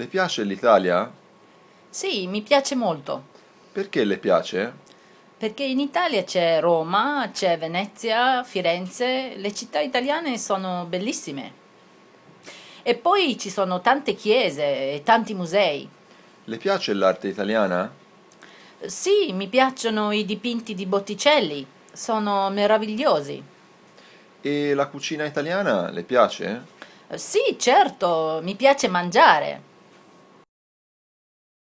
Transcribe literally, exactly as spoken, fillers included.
Le piace l'Italia? Sì, mi piace molto, Perché le piace? perché in Italia c'è Roma, c'è Venezia, Firenze, le città italiane sono bellissime. E poi ci sono tante chiese e tanti musei. Le piace l'arte italiana? Sì, mi piacciono i dipinti di Botticelli, sono meravigliosi. E la cucina italiana le piace? Sì, certo, mi piace mangiare.